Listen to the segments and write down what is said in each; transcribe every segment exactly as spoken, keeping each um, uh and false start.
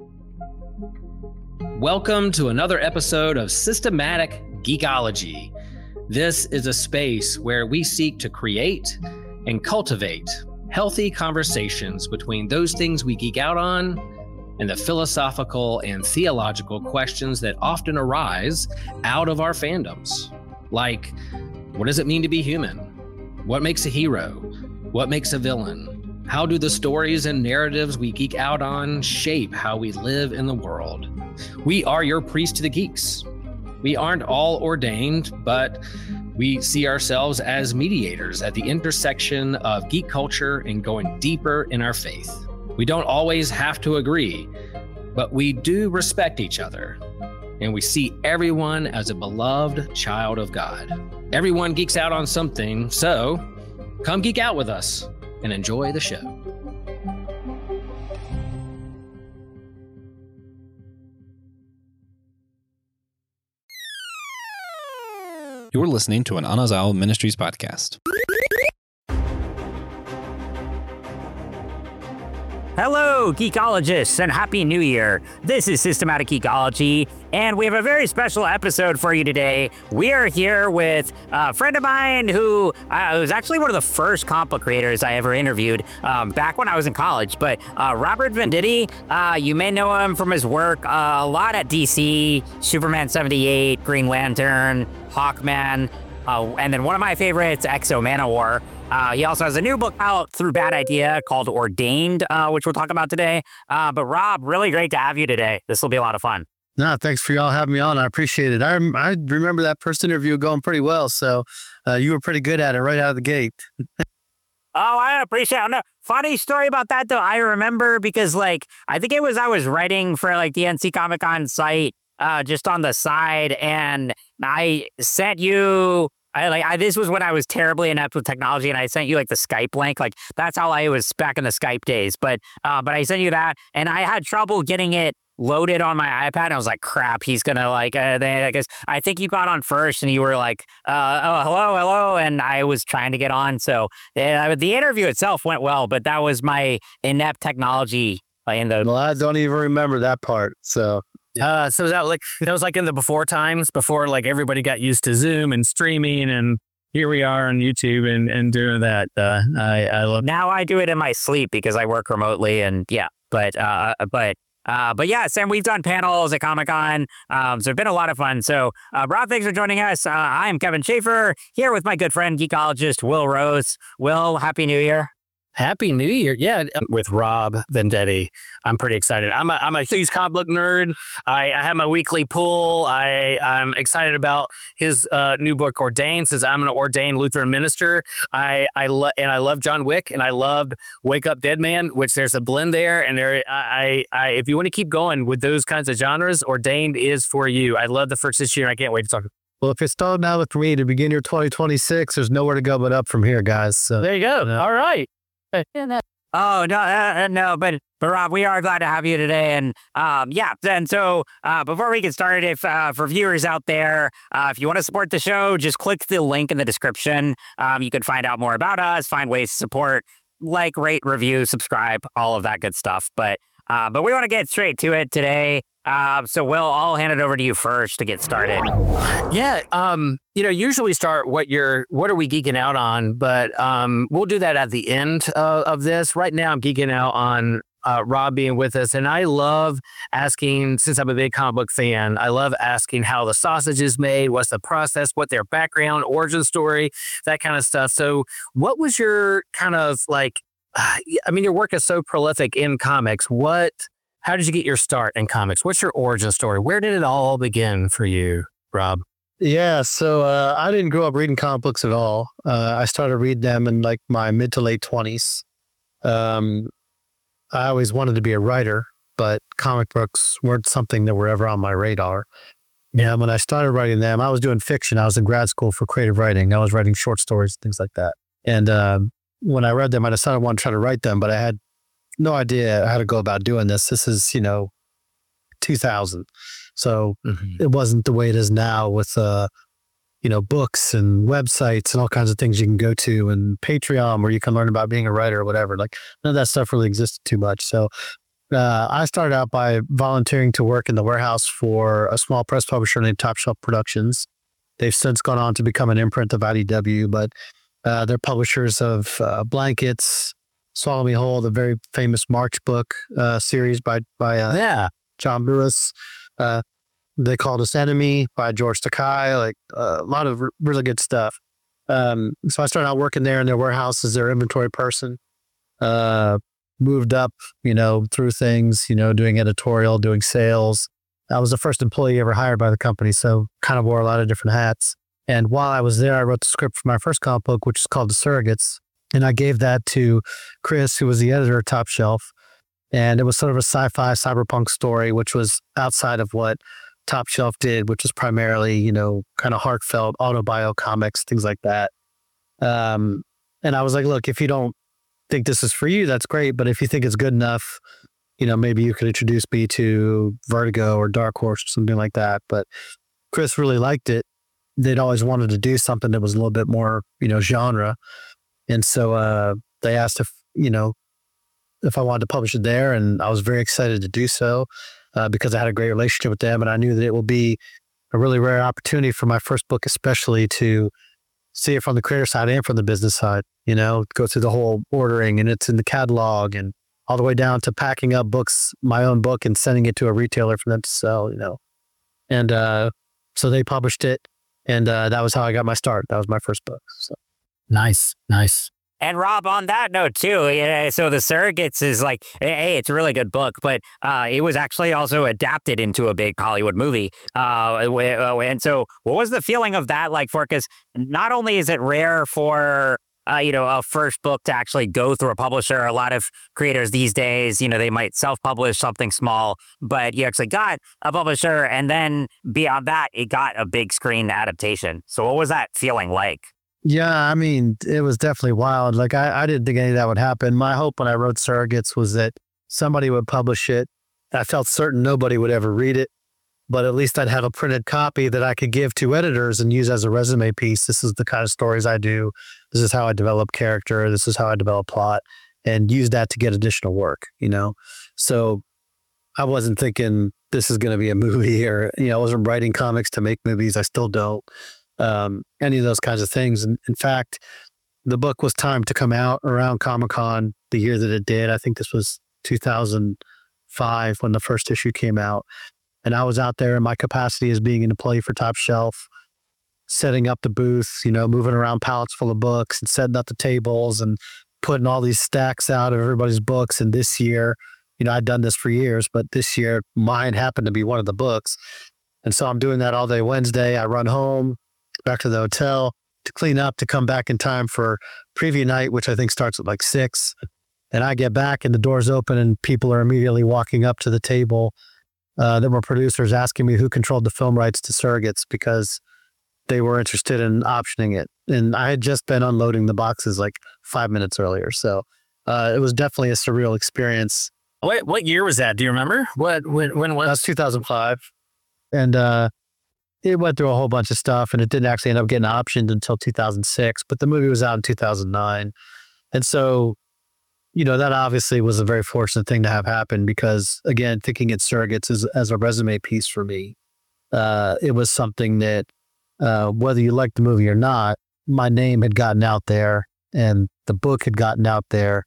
Welcome to another episode of Systematic Geekology. This is a space where we seek to create and cultivate healthy conversations between those things we geek out on and the philosophical and theological questions that often arise out of our fandoms. Like, what does it mean to be human? What makes a hero? What makes a villain? How do the stories and narratives we geek out on shape how we live in the world? We are your priest to the geeks. We aren't all ordained, but we see ourselves as mediators at the intersection of geek culture and going deeper in our faith. We don't always have to agree, but we do respect each other, and we see everyone as a beloved child of God. Everyone geeks out on something, so come geek out with us and enjoy the show. You're listening to an Anazao Ministries podcast. Hello, geekologists, and Happy New Year. This is Systematic Geekology, and we have a very special episode for you today. We are here with a friend of mine who uh, was actually one of the first comic book creators I ever interviewed um, back when I was in college. But uh, Robert Venditti, uh, you may know him from his work uh, a lot at D C, Superman seventy-eight, Green Lantern, Hawkman, uh, and then one of my favorites, X O Manowar. Uh, he also has a new book out through Bad Idea called Ordained, uh, which we'll talk about today. Uh, but Rob, really great to have you today. This will be a lot of fun. No, thanks for y'all having me on. I appreciate it. I, I remember that first interview going pretty well, so uh, you were pretty good at it right out of the gate. Oh, I appreciate it. No, funny story about that, though. I remember because, like, I think it was I was writing for, like, the N C Comic Con site uh, just on the side, and I sent you... I like I, this was when I was terribly inept with technology, and I sent you like the Skype link. Like that's how I was back in the Skype days. But uh, but I sent you that, and I had trouble getting it loaded on my iPad. And I was like, crap, he's gonna like. Uh, they, I guess I think you got on first, and you were like, uh, oh hello hello, and I was trying to get on. So uh, the interview itself went well, but that was my inept technology. Uh, in the well, I don't even remember that part. So. Uh, so that like that was like in the before times, before like everybody got used to Zoom and streaming, and here we are on YouTube and, and doing that. Uh, I I love. Now I do it in my sleep because I work remotely, and yeah, but uh, but uh, but yeah, Sam, we've done panels at Comic Con, um, so it's been a lot of fun. So uh, Rob, thanks for joining us. Uh, I am Kevin Schaefer here with my good friend geekologist Will Rose. Will, Happy New Year. Happy New Year. Yeah, with Rob Venditti. I'm pretty excited. I'm a, I'm a huge comic book nerd. I, I have my weekly pool. I, I'm excited about his uh, new book, Ordained, since I'm an ordained Lutheran minister. I, I lo- and I love John Wick, and I loved Wake Up Dead Man, which there's a blend there. And there, I, I, if you want to keep going with those kinds of genres, Ordained is for you. I love the first issue, and I can't wait to talk. Well, if you're starting out with me to begin your twenty twenty-six, there's nowhere to go but up from here, guys. So there you go. Yeah. All right. Oh, no, uh, no, but, but Rob, we are glad to have you today. And um, yeah, and so uh, before we get started, if uh, for viewers out there, uh, if you want to support the show, just click the link in the description. Um, you can find out more about us, find ways to support, like, rate, review, subscribe, all of that good stuff. But uh, but we want to get straight to it today. Uh, so, Will, I'll hand it over to you first to get started. Yeah, um, you know, usually we start what you're, what are we geeking out on? But um, we'll do that at the end uh, of this. Right now, I'm geeking out on uh, Rob being with us, and I love asking. Since I'm a big comic book fan, I love asking how the sausage is made, what's the process, what their background, origin story, that kind of stuff. So, what was your kind of like? I mean, your work is so prolific in comics. What? How did you get your start in comics? What's your origin story? Where did it all begin for you, Rob? Yeah, so uh, I didn't grow up reading comic books at all. Uh, I started reading them in like my mid to late twenties. Um, I always wanted to be a writer, but comic books weren't something that were ever on my radar. Yeah, when I started writing them, I was doing fiction. I was in grad school for creative writing. I was writing short stories, things like that. And um, when I read them, I decided I wanted to try to write them, but I had no idea how to go about doing this. This is, you know, two thousand. So mm-hmm. It wasn't the way it is now with, uh, you know, books and websites and all kinds of things you can go to, and Patreon where you can learn about being a writer or whatever. Like none of that stuff really existed too much. So uh, I started out by volunteering to work in the warehouse for a small press publisher named Top Shelf Productions. They've since gone on to become an imprint of I D W, but uh, they're publishers of uh, Blankets, Swallow Me Whole, the very famous March book uh, series by by uh, Yeah. John Lewis. Uh, they Called Us Enemy by George Takei, like uh, a lot of r- really good stuff. Um, so I started out working there in their warehouse as their inventory person. Uh, moved up, you know, through things, you know, doing editorial, doing sales. I was the first employee ever hired by the company, so kind of wore a lot of different hats. And while I was there, I wrote the script for my first comic book, which is called The Surrogates. And I gave that to Chris, who was the editor of Top Shelf. And it was sort of a sci-fi cyberpunk story, which was outside of what Top Shelf did, which was primarily, you know, kind of heartfelt autobio comics, things like that. Um, and I was like, look, if you don't think this is for you, that's great. But if you think it's good enough, you know, maybe you could introduce me to Vertigo or Dark Horse or something like that. But Chris really liked it. They'd always wanted to do something that was a little bit more, you know, genre. And so uh, they asked if, you know, if I wanted to publish it there. And I was very excited to do so uh, because I had a great relationship with them. And I knew that it will be a really rare opportunity for my first book, especially to see it from the creator side and from the business side, you know, go through the whole ordering and it's in the catalog and all the way down to packing up books, my own book, and sending it to a retailer for them to sell, you know. And uh, so they published it. And uh, that was how I got my start. That was my first book. So. Nice, nice. And Rob, on that note too, yeah, so The Surrogates is like, hey, it's a really good book, but uh, it was actually also adapted into a big Hollywood movie. Uh, and so what was the feeling of that like for, because not only is it rare for, uh, you know, a first book to actually go through a publisher, a lot of creators these days, you know, they might self-publish something small, but you actually got a publisher. And then beyond that, it got a big screen adaptation. So what was that feeling like? Yeah, I mean, it was definitely wild. Like, I, I didn't think any of that would happen. My hope when I wrote Surrogates was that somebody would publish it. I felt certain nobody would ever read it, but at least I'd have a printed copy that I could give to editors and use as a resume piece. This is the kind of stories I do. This is how I develop character. This is how I develop plot, and use that to get additional work, you know? So I wasn't thinking this is going to be a movie, or, you know, I wasn't writing comics to make movies. I still don't. Um, any of those kinds of things. And in fact, the book was timed to come out around Comic-Con the year that it did. I think this was two thousand five when the first issue came out. And I was out there in my capacity as being an employee for Top Shelf, setting up the booth, you know, moving around pallets full of books and setting up the tables and putting all these stacks out of everybody's books. And this year, you know, I'd done this for years, but this year mine happened to be one of the books. And so I'm doing that all day Wednesday. I run home, back to the hotel to clean up, to come back in time for preview night, which I think starts at like six. And I get back and the doors open and people are immediately walking up to the table. Uh, there were producers asking me who controlled the film rights to Surrogates because they were interested in optioning it. And I had just been unloading the boxes like five minutes earlier. So uh, it was definitely a surreal experience. What what year was that? Do you remember? What when when was? That was two thousand five. And uh, it went through a whole bunch of stuff, and it didn't actually end up getting optioned until two thousand six, but the movie was out in two thousand nine. And so, you know, that obviously was a very fortunate thing to have happen because, again, thinking it Surrogates as, as a resume piece for me, uh, it was something that, uh, whether you liked the movie or not, my name had gotten out there and the book had gotten out there.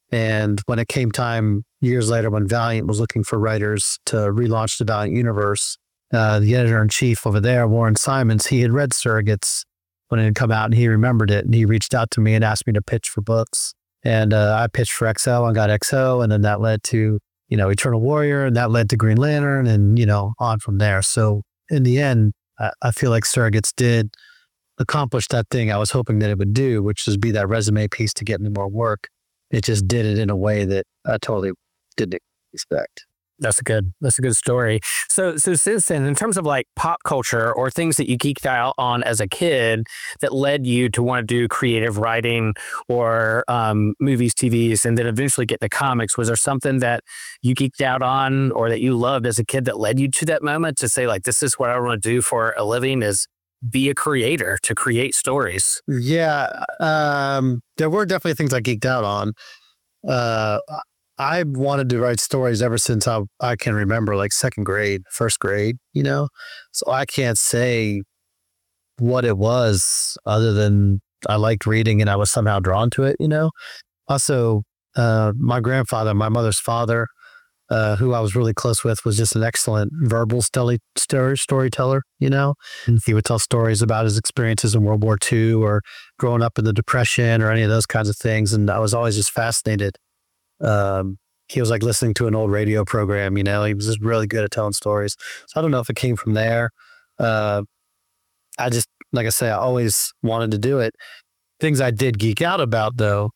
And when it came time years later, when Valiant was looking for writers to relaunch the Valiant universe, Uh, the editor-in-chief over there, Warren Simons, he had read Surrogates when it had come out and he remembered it. And he reached out to me and asked me to pitch for books. And uh, I pitched for X O and got X O. And then that led to, you know, Eternal Warrior, and that led to Green Lantern, and, you know, on from there. So in the end, I, I feel like Surrogates did accomplish that thing I was hoping that it would do, which is be that resume piece to get me more work. It just did it in a way that I totally didn't expect. That's a good, that's a good story. So, so since then, in terms of like pop culture or things that you geeked out on as a kid that led you to want to do creative writing or um, movies, T Vs, and then eventually get to comics, was there something that you geeked out on or that you loved as a kid that led you to that moment to say like, this is what I want to do for a living, is be a creator, to create stories? Yeah, um, there were definitely things I geeked out on. Uh, I wanted to write stories ever since I, I can remember, like second grade, first grade, you know? So I can't say what it was other than I liked reading and I was somehow drawn to it, you know? Also, uh, my grandfather, my mother's father, uh, who I was really close with, was just an excellent verbal story, story storyteller, you know? And he would tell stories about his experiences in World War Two or growing up in the Depression or any of those kinds of things. And I was always just fascinated. Um, he was like listening to an old radio program, you know? He was just really good at telling stories. So I don't know if it came from there. Uh, I just, like I say, I always wanted to do it. Things I did geek out about, though,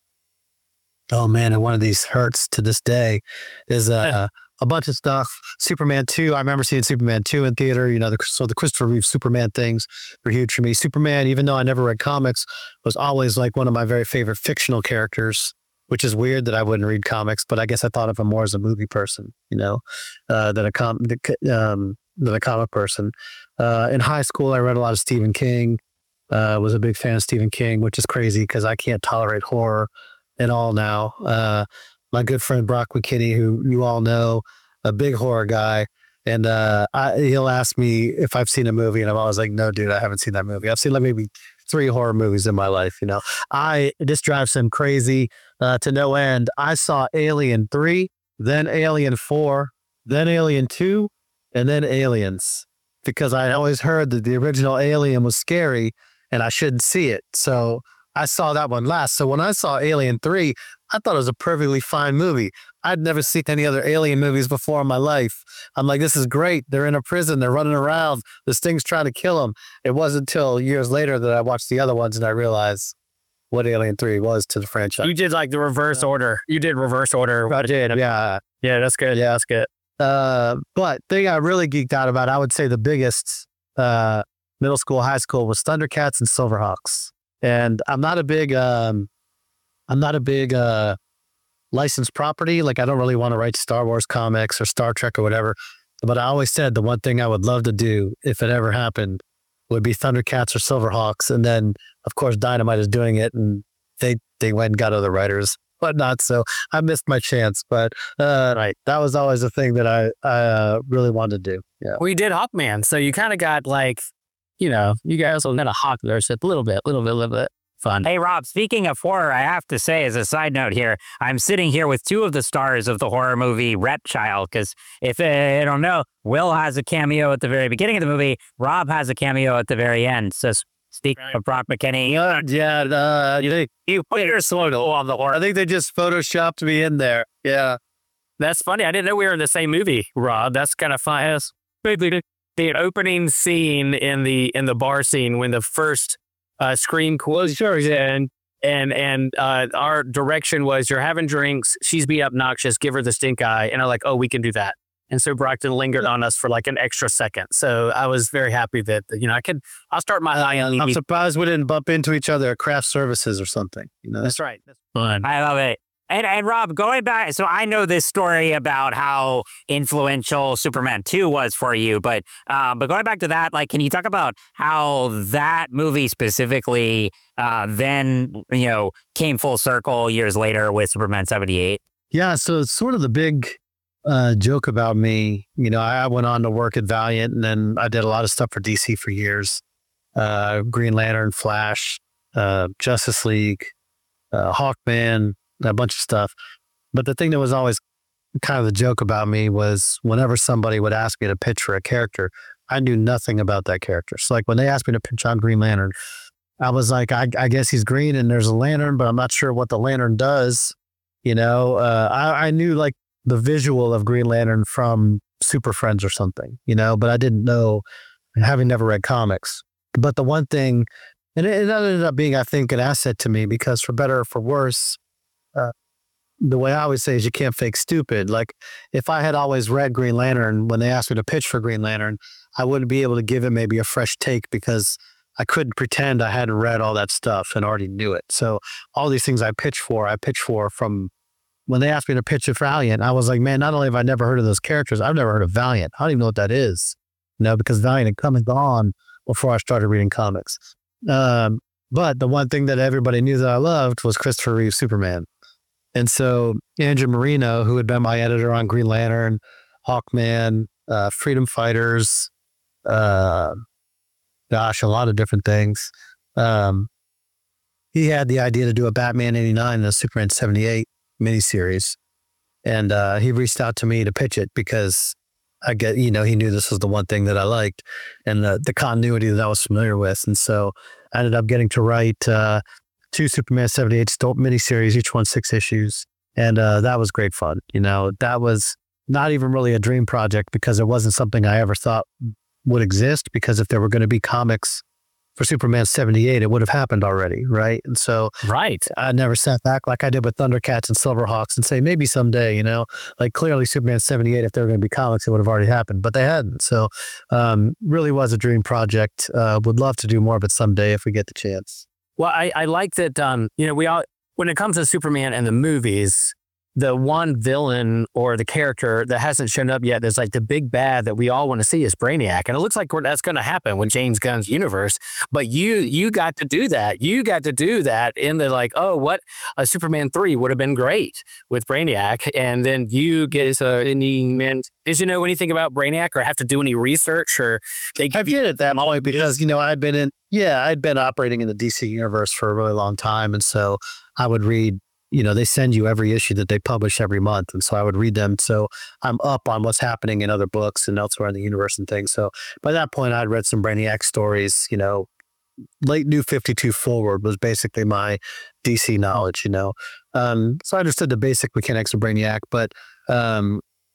oh man, and one of these hurts to this day, is uh, a bunch of stuff. Superman two, I remember seeing Superman two in theater. You know, the, so the Christopher Reeve Superman things were huge for me. Superman, even though I never read comics, was always like one of my very favorite fictional characters, which is weird that I wouldn't read comics, but I guess I thought of him more as a movie person, you know, uh, than a com um, than a comic person. Uh, in high school, I read a lot of Stephen King. Uh, was a big fan of Stephen King, which is crazy because I can't tolerate horror at all now. Uh, my good friend Brock McKinney, who you all know, a big horror guy, and uh, I, he'll ask me if I've seen a movie, and I'm always like, no, dude, I haven't seen that movie. I've seen like maybe three horror movies in my life. You know, I this drives him crazy uh, to no end. I saw Alien three, then Alien four, then Alien two, and then Aliens, because I always heard that the original Alien was scary and I shouldn't see it. So I saw that one last. So when I saw Alien three, I thought it was a perfectly fine movie. I'd never seen any other Alien movies before in my life. I'm like, this is great. They're in a prison. They're running around. This thing's trying to kill them. It wasn't until years later that I watched the other ones and I realized what Alien three was to the franchise. You did like the reverse order. You did reverse order. I did, yeah. Yeah, that's good. Yeah, that's good. Uh, but thing I really geeked out about, I would say the biggest uh, middle school, high school was Thundercats and Silverhawks. And I'm not a big, um, I'm not a big uh, licensed property. Like I don't really want to write Star Wars comics or Star Trek or whatever. But I always said the one thing I would love to do if it ever happened would be Thundercats or Silverhawks. And then of course Dynamite is doing it, and they they went and got other writers, whatnot. So I missed my chance. But uh, right, that was always a thing that I I uh, really wanted to do. Yeah. Well, you did Hawkman, so you kind of got like, you know, you guys will net a hawk there, so a little bit, little bit, little bit fun. Hey, Rob, speaking of horror, I have to say, as a side note here, I'm sitting here with two of the stars of the horror movie Reptile, because if uh, I don't know, Will has a cameo at the very beginning of the movie, Rob has a cameo at the very end. So speaking right. of Brock McKinney. Yeah, yeah uh, you, think, you put your photo on the horror. I think they just photoshopped me in there. Yeah. That's funny. I didn't know we were in the same movie, Rob. That's kind of fun. The opening scene in the in the bar scene when the first uh, screen closes and and and uh, our direction was, you're having drinks, she's being obnoxious, give her the stink eye, and I'm like, oh, we can do that. And so Brockton lingered on us for like an extra second. So I was very happy that, you know, I could, I'll start my eye on. I'm surprised we didn't bump into each other at craft services or something. You know, that's right. That's fun. I love it. And, and Rob, going back, so I know this story about how influential Superman two was for you, but uh, but going back to that, like, can you talk about how that movie specifically uh, then, you know, came full circle years later with Superman seventy-eight? Yeah, so it's sort of the big uh, joke about me. You know, I went on to work at Valiant, and then I did a lot of stuff for D C for years. Uh, Green Lantern, Flash, uh, Justice League, uh, Hawkman, a bunch of stuff. But the thing that was always kind of the joke about me was whenever somebody would ask me to pitch for a character, I knew nothing about that character. So like when they asked me to pitch on Green Lantern, I was like, I, I guess he's green and there's a lantern, but I'm not sure what the lantern does. You know, uh, I, I knew like the visual of Green Lantern from Super Friends or something, you know, but I didn't know, having never read comics. But the one thing, and it, it ended up being, I think, an asset to me, because for better or for worse, Uh, the way I always say is you can't fake stupid. Like if I had always read Green Lantern, when they asked me to pitch for Green Lantern, I wouldn't be able to give it maybe a fresh take because I couldn't pretend I hadn't read all that stuff and already knew it. So all these things I pitch for, I pitch for from when they asked me to pitch for Valiant. I was like, man, not only have I never heard of those characters, I've never heard of Valiant. I don't even know what that is. You know, because Valiant had come and gone before I started reading comics. Um, but the one thing that everybody knew that I loved was Christopher Reeve Superman. And so Andrew Marino, who had been my editor on Green Lantern, Hawkman, uh, Freedom Fighters, uh, gosh, a lot of different things. Um, he had the idea to do a Batman eighty-nine and a Superman seventy-eight miniseries. And uh, he reached out to me to pitch it because I get, you know, he knew this was the one thing that I liked and the, the continuity that I was familiar with. And so I ended up getting to write uh, two Superman seventy-eight miniseries, each one six issues. And uh, that was great fun. You know, that was not even really a dream project because it wasn't something I ever thought would exist, because if there were going to be comics for Superman seventy-eight, it would have happened already, right? And so Right. I never sat back like I did with Thundercats and Silverhawks and say, maybe someday, you know, like clearly Superman seventy-eight, if there were going to be comics, it would have already happened, but they hadn't. So um, really was a dream project. Uh, would love to do more of it someday if we get the chance. Well, I, I like that, um, you know, we all, when it comes to Superman and the movies, the one villain or the character that hasn't shown up yet, that's like the big bad that we all want to see is Brainiac. And it looks like we're, that's going to happen with James Gunn's universe. But you you got to do that. You got to do that in the like, oh, what a Superman three would have been great with Brainiac. And then you get uh, any man. Did you know anything about Brainiac or have to do any research or they I did it that way because, you know, I'd been in, yeah, I'd been operating in the D C universe for a really long time. And so I would read, you know, they send you every issue that they publish every month. And so I would read them. So I'm up on what's happening in other books and elsewhere in the universe and things. So by that point, I'd read some Brainiac stories, you know, late New fifty-two forward was basically my D C knowledge, you know. Um, so I understood the basic mechanics of Brainiac. But um,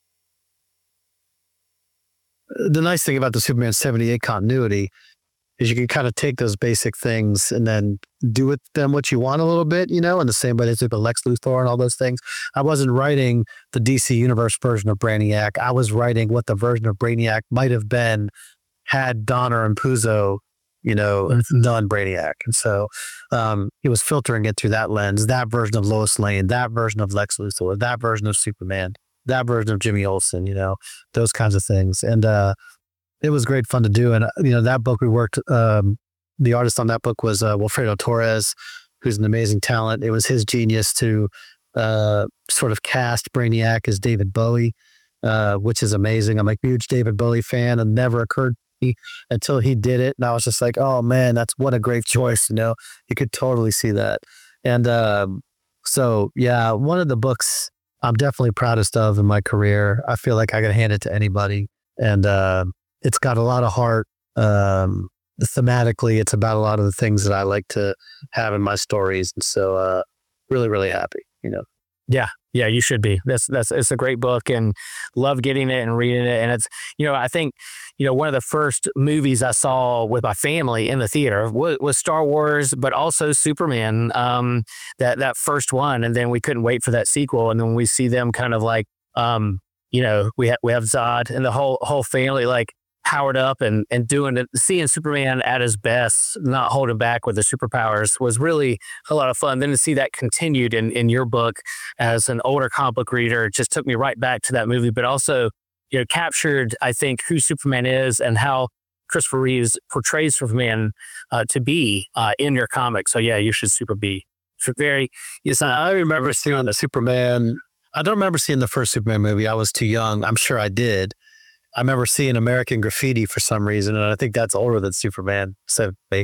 the nice thing about the Superman seventy-eight continuity is you can kind of take those basic things and then do with them what you want a little bit, you know, in the same way they did with Lex Luthor and all those things. I wasn't writing the D C Universe version of Brainiac. I was writing what the version of Brainiac might have been had Donner and Puzo, you know, done Brainiac. And so um, he was filtering it through that lens, that version of Lois Lane, that version of Lex Luthor, that version of Superman, that version of Jimmy Olsen, you know, those kinds of things. And, uh, it was great fun to do. And, you know, that book we worked, um, the artist on that book was uh, Wilfredo Torres, who's an amazing talent. It was his genius to uh, sort of cast Brainiac as David Bowie, uh, which is amazing. I'm a huge David Bowie fan, and never occurred to me until he did it. And I was just like, oh man, that's what a great choice. You know, you could totally see that. And um, so, yeah, one of the books I'm definitely proudest of in my career. I feel like I could hand it to anybody. And, uh, it's got a lot of heart. Um, thematically, it's about a lot of the things that I like to have in my stories. And so uh, really, really happy, you know. Yeah. Yeah, you should be. That's, that's, it's a great book and love getting it and reading it. And it's, you know, I think, you know, one of the first movies I saw with my family in the theater was, was Star Wars, but also Superman, um, that, that first one. And then we couldn't wait for that sequel. And then we see them kind of like, um, you know, we have, we have Zod and the whole, whole family, like, powered up and, and doing it, seeing Superman at his best, not holding back with the superpowers was really a lot of fun. Then to see that continued in, in your book as an older comic book reader, it just took me right back to that movie, but also, you know, captured, I think, who Superman is and how Christopher Reeves portrays Superman uh, to be uh, in your comic. So yeah, you should super be so very. Yes, I remember seeing the Superman. I don't remember seeing the first Superman movie. I was too young. I'm sure I did. I remember seeing American Graffiti for some reason, and I think that's older than Superman. So, but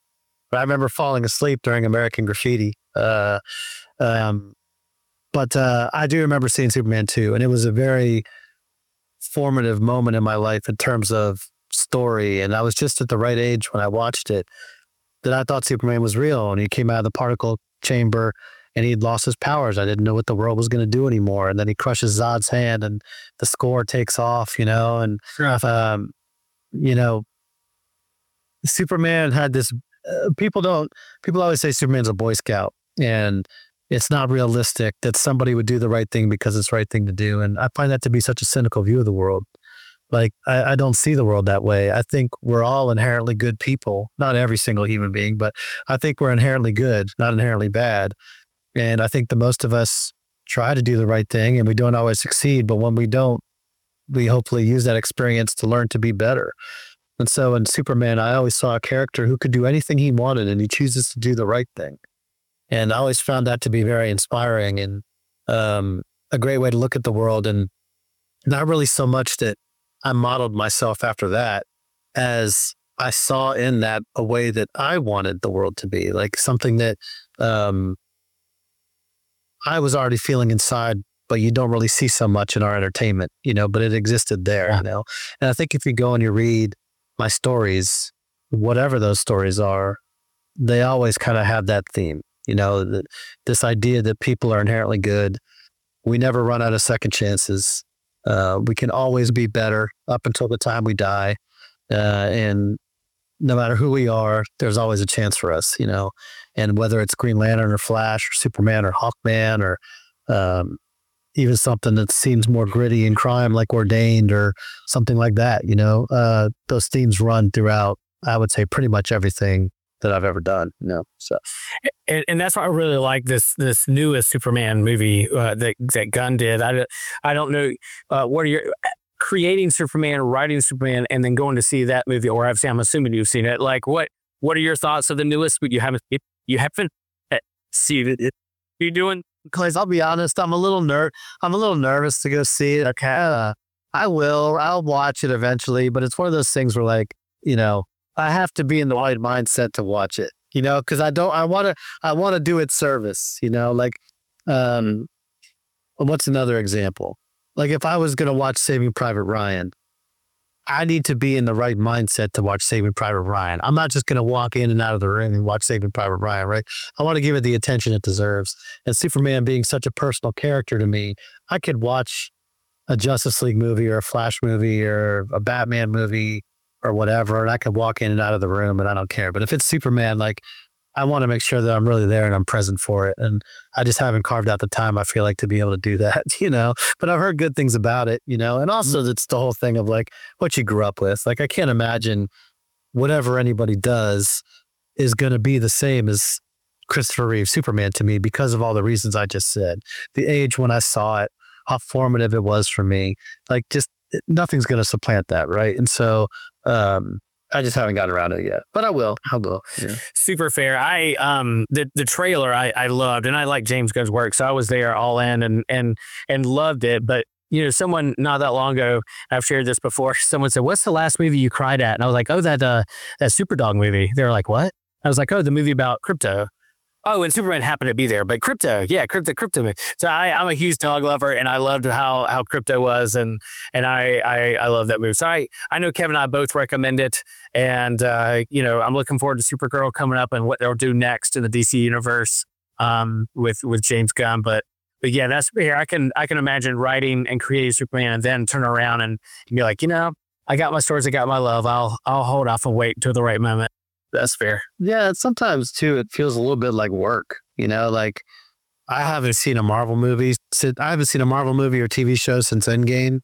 I remember falling asleep during American Graffiti. Uh, um, but uh, I do remember seeing Superman two, and it was a very formative moment in my life in terms of story. And I was just at the right age when I watched it that I thought Superman was real, and he came out of the particle chamber. And he'd lost his powers. I didn't know what the world was going to do anymore. And then he crushes Zod's hand and the score takes off, you know, and, um, you know, Superman had this, uh, people don't, people always say Superman's a Boy Scout, and it's not realistic that somebody would do the right thing because it's the right thing to do. And I find that to be such a cynical view of the world. Like, I, I don't see the world that way. I think we're all inherently good people, not every single human being, but I think we're inherently good, not inherently bad. And I think the most of us try to do the right thing, and we don't always succeed. But when we don't, we hopefully use that experience to learn to be better. And so in Superman, I always saw a character who could do anything he wanted, and he chooses to do the right thing. And I always found that to be very inspiring. And um, a great way to look at the world, and not really so much that I modeled myself after that as I saw in that a way that I wanted the world to be, like something that um, I was already feeling inside, but you don't really see so much in our entertainment, you know, but it existed there, yeah. you know. And I think if you go and you read my stories, whatever those stories are, they always kind of have that theme, you know, the, this idea that people are inherently good. We never run out of second chances. Uh, we can always be better up until the time we die. Uh, and no matter who we are, there's always a chance for us, you know, and whether it's Green Lantern or Flash or Superman or Hawkman or um, even something that seems more gritty in crime like Ordained or something like that, you know, uh, those themes run throughout, I would say, pretty much everything that I've ever done, you know, so. And, and that's why I really like this this newest Superman movie uh, that, that Gunn did. I, I don't know, uh, what are your... creating Superman, writing Superman, and then going to see that movie, or I've seen, I'm assuming you've seen it. Like, what what are your thoughts of the newest? But you haven't you haven't seen it. What are you doing? Because I'll be honest, I'm a little ner I'm a little nervous to go see it. Okay, uh, I will. I'll watch it eventually, but it's one of those things where, like, you know, I have to be in the right mindset to watch it. You know, because I don't. I want to. I want to do it service. You know, like, um, what's another example? Like if I was going to watch Saving Private Ryan, I need to be in the right mindset to watch Saving Private Ryan. I'm not just going to walk in and out of the room and watch Saving Private Ryan, right? I want to give it the attention it deserves. And Superman being such a personal character to me, I could watch a Justice League movie or a Flash movie or a Batman movie or whatever, and I could walk in and out of the room and I don't care. But if it's Superman, like, I want to make sure that I'm really there and I'm present for it. And I just haven't carved out the time, I feel like, to be able to do that, you know, but I've heard good things about it, you know, and also mm-hmm. it's the whole thing of like what you grew up with. Like, I can't imagine whatever anybody does is going to be the same as Christopher Reeve Superman to me because of all the reasons I just said. The age when I saw it, how formative it was for me, like just nothing's going to supplant that. Right. And so, um, I just haven't gotten around to it yet, but I will. I'll go. Yeah. Super fair. I um the the trailer I, I loved, and I like James Gunn's work, so I was there all in and and and loved it. But you know, someone not that long ago, I've shared this before. Someone said, "What's the last movie you cried at?" And I was like, "Oh, that uh that Superdog movie." They were like, "What?" I was like, "Oh, the movie about Krypto." Oh, and Superman happened to be there, but Krypto, yeah, Krypto, Krypto. So I, I'm a huge dog lover, and I loved how how Krypto was, and and I I, I love that movie. So I I know Kevin and I both recommend it, and uh, you know, I'm looking forward to Supergirl coming up and what they'll do next in the D C universe um, with with James Gunn. But but yeah, that's here. I can I can imagine writing and creating Superman, and then turn around and be like, you know, I got my stories, I got my love. I'll I'll hold off and wait until the right moment. That's fair. Yeah, sometimes too, it feels a little bit like work, you know, like I haven't seen a Marvel movie. I haven't seen a Marvel movie or T V show since Endgame.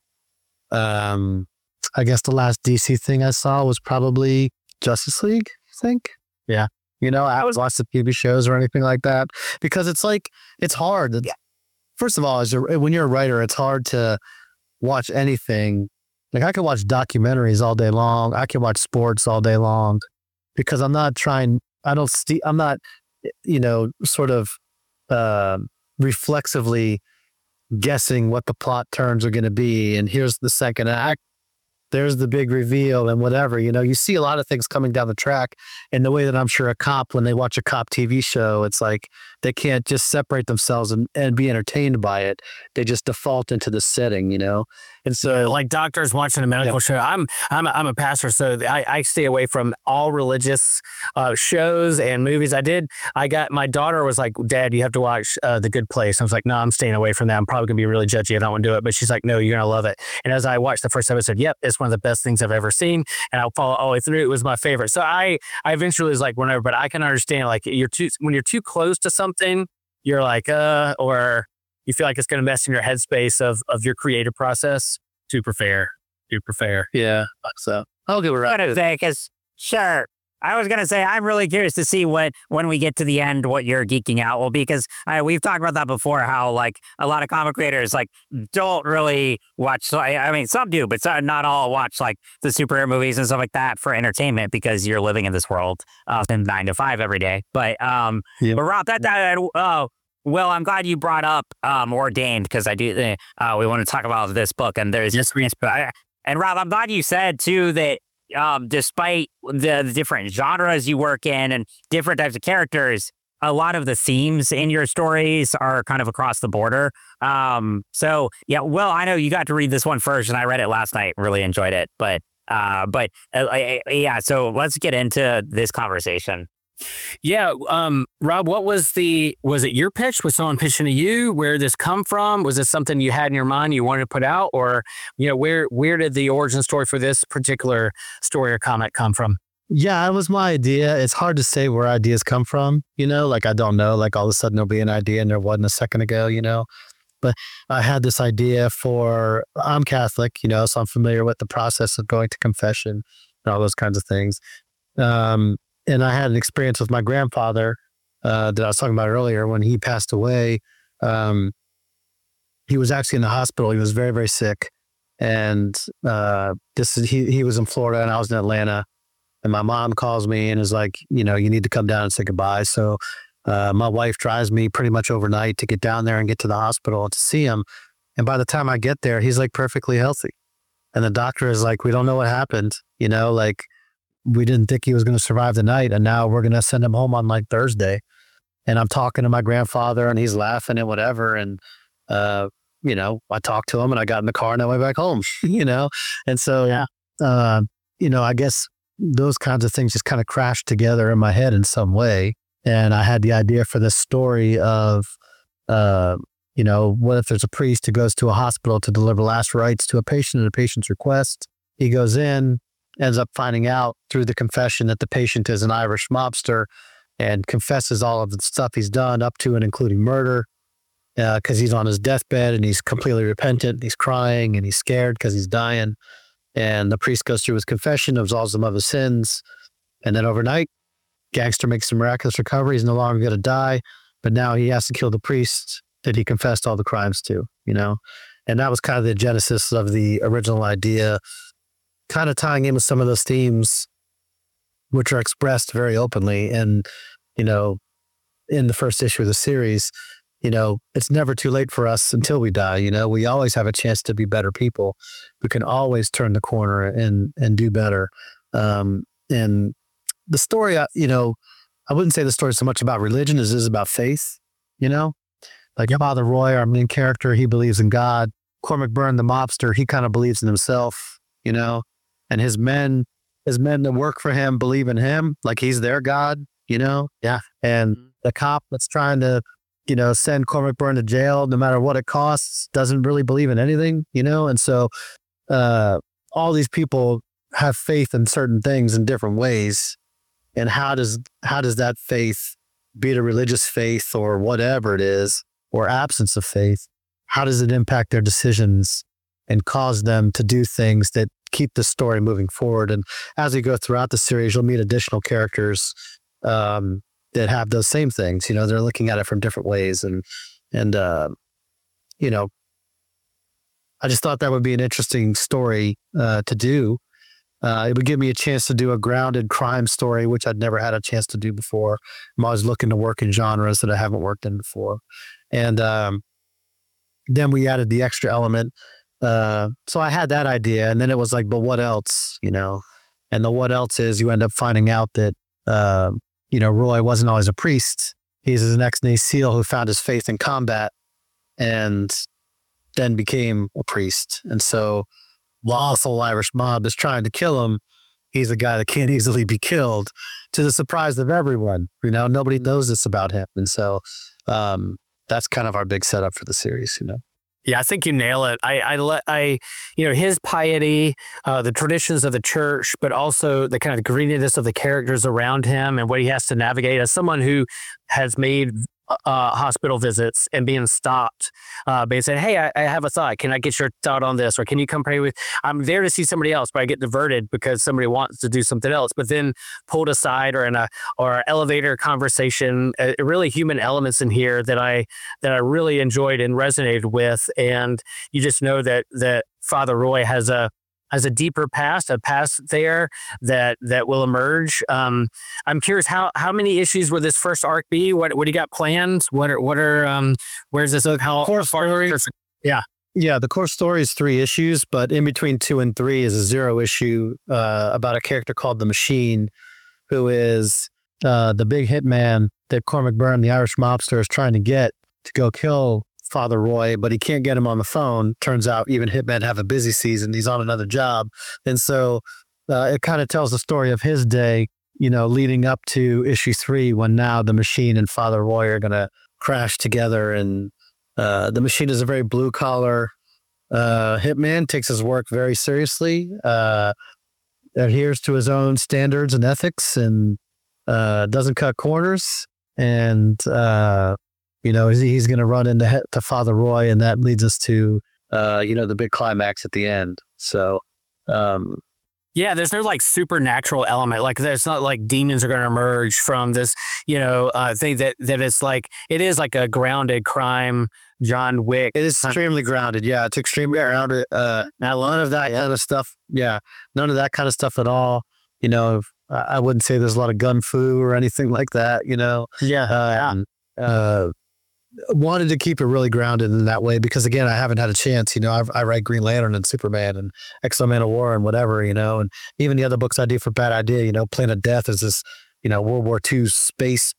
Um, I guess the last D C thing I saw was probably Justice League, I think. Yeah. You know, I was watching T V shows or anything like that because it's like, it's hard. Yeah. First of all, as a, when you're a writer, it's hard to watch anything. Like I could watch documentaries all day long. I can watch sports all day long. Because I'm not trying, I don't, st- I'm not, you know, sort of uh, reflexively guessing what the plot turns are going to be. And here's the second act. There's the big reveal and whatever, you know, you see a lot of things coming down the track in the way that I'm sure a cop, when they watch a cop T V show, it's like they can't just separate themselves and, and be entertained by it. They just default into the setting, you know? And so like doctors watching a medical yeah. show, I'm, I'm, a, I'm a pastor, so I, I stay away from all religious uh, shows and movies. I did, I got, my daughter was like, Dad, you have to watch uh, The Good Place. I was like, no, I'm staying away from that. I'm probably gonna be really judgy. I don't want to do it. But she's like, no, you're gonna love it. And as I watched the first episode, yep, it's one of the best things I've ever seen. And I'll follow all the way through. It was my favorite. So I, I eventually was like, whenever, but I can understand like you're too, when you're too close to something, you're like, uh, or you feel like it's going to mess in your headspace of, of your creative process. Super fair. Super fair. Yeah. So I'll give it right. What Vegas. Sure. I was going to say, I'm really curious to see what, when we get to the end, what your geeking out will be, because I, we've talked about that before, how like a lot of comic creators like don't really watch. I mean, some do, but some, not all watch like the superhero movies and stuff like that for entertainment because you're living in this world uh, in nine to five every day. But, um, yep. but Rob, that, that, uh, Well, I'm glad you brought up um, Ordained because I do. Uh, we want to talk about this book, and there's just and Rob, I'm glad you said too that um, despite the, the different genres you work in and different types of characters, a lot of the themes in your stories are kind of across the border. Um, so yeah, well, I know you got to read this one first, and I read it last night. Really enjoyed it, but uh, but uh, yeah. So let's get into this conversation. Yeah, um, Rob, what was the, was it your pitch? Was someone pitching to you? Where did this come from? Was this something you had in your mind you wanted to put out? Or, you know, where, where did the origin story for this particular story or comic come from? Yeah, it was my idea. It's hard to say where ideas come from, you know, like I don't know, like all of a sudden there'll be an idea and there wasn't a second ago, you know. But I had this idea for, I'm Catholic, you know, so I'm familiar with the process of going to confession and all those kinds of things. Um, And I had an experience with my grandfather uh, that I was talking about earlier. When he passed away, um, he was actually in the hospital. He was very, very sick. And uh, this is, he, he was in Florida and I was in Atlanta. And my mom calls me and is like, you know, you need to come down and say goodbye. So uh, my wife drives me pretty much overnight to get down there and get to the hospital to see him. And by the time I get there, he's like perfectly healthy. And the doctor is like, we don't know what happened, you know, like, we didn't think he was going to survive the night. And now we're going to send him home on like Thursday. And I'm talking to my grandfather and he's laughing and whatever. And, uh, you know, I talked to him and I got in the car and I went back home, you know? And so, yeah. uh, you know, I guess those kinds of things just kind of crashed together in my head in some way. And I had the idea for this story of, uh, you know, what if there's a priest who goes to a hospital to deliver last rites to a patient at a patient's request? He goes in, ends up finding out through the confession that the patient is an Irish mobster and confesses all of the stuff he's done up to and including murder because uh, he's on his deathbed and he's completely repentant. And he's crying and he's scared because he's dying. And the priest goes through his confession, absolves him of his sins. And then overnight, gangster makes a miraculous recovery. He's no longer going to die, but now he has to kill the priest that he confessed all the crimes to, you know? And that was kind of the genesis of the original idea, kind of tying in with some of those themes, which are expressed very openly. And, you know, in the first issue of the series, you know, it's never too late for us until we die. You know, we always have a chance to be better people. We can always turn the corner and, and do better. Um, and the story, you know, I wouldn't say the story is so much about religion as it is about faith, you know, like Father Roy, our main character, he believes in God. Cormac Byrne, the mobster, he kind of believes in himself, you know, and his men, his men that work for him believe in him, like he's their God, you know? Yeah. And the cop that's trying to, you know, send Cormac Byrne to jail, no matter what it costs, doesn't really believe in anything, you know? And so uh, all these people have faith in certain things in different ways. And how does, how does that faith, be it a religious faith or whatever it is, or absence of faith, how does it impact their decisions and cause them to do things that keep the story moving forward? And as we go throughout the series, you'll meet additional characters um, that have those same things. You know, they're looking at it from different ways. And, and uh, you know, I just thought that would be an interesting story uh, to do. Uh, it would give me a chance to do a grounded crime story, which I'd never had a chance to do before. I'm always looking to work in genres that I haven't worked in before. And um, then we added the extra element. Uh, so I had that idea, and then it was like, but what else, you know? And the what else is you end up finding out that, uh, you know, Roy wasn't always a priest. He's an ex-Navy SEAL who found his faith in combat and then became a priest. And so while the whole Irish mob is trying to kill him, he's a guy that can't easily be killed, to the surprise of everyone. You know, nobody knows this about him. And so um, that's kind of our big setup for the series, you know? Yeah, I think you nail it. I, I, let, I, you know, his piety, uh, the traditions of the church, but also the kind of greeniness of the characters around him and what he has to navigate. As someone who has made uh, hospital visits and being stopped, uh, being said, "Hey, I, I have a thought. Can I get your thought on this? Or can you come pray with?" I'm there to see somebody else, but I get diverted because somebody wants to do something else. But then pulled aside, or in a or elevator conversation, uh, really human elements in here that I that I really enjoyed and resonated with. And you just know that that Father Roy has a as a deeper past, a past there that that will emerge. Um, I'm curious how how many issues will this first arc be? What what do you got planned? What are what are um where's this how core story? Yeah. Yeah, the core story is three issues, but in between two and three is a zero issue uh, about a character called the Machine, who is uh, the big hitman that Cormac Byrne, the Irish mobster, is trying to get to go kill Father Roy, but he can't get him on the phone. Turns out even hitmen have a busy season. He's on another job. And so uh, it kind of tells the story of his day, you know, leading up to issue three, when now the Machine and Father Roy are going to crash together. And uh, the Machine is a very blue collar uh, hitman, takes his work very seriously, uh, adheres to his own standards and ethics, and uh, doesn't cut corners. And, uh, you know, he's, he's going to run into to Father Roy, and that leads us to, uh, you know, the big climax at the end. So, um, yeah, there's no like supernatural element. Like there's not like demons are going to emerge from this, you know, uh, thing that, that it's like, it is like a grounded crime, John Wick. It is extremely grounded. Yeah, it's extremely grounded. Uh, now, none of that kind of stuff. Yeah, none of that kind of stuff at all. You know, I wouldn't say there's a lot of gun fu or anything like that, you know. Yeah. Uh, yeah. Uh, wanted to keep it really grounded in that way because, again, I haven't had a chance. You know, I've, I write Green Lantern and Superman and X-Men of War and whatever, you know, and even the other books I do for Bad Idea, you know, Planet Death is this, you know, World War Two space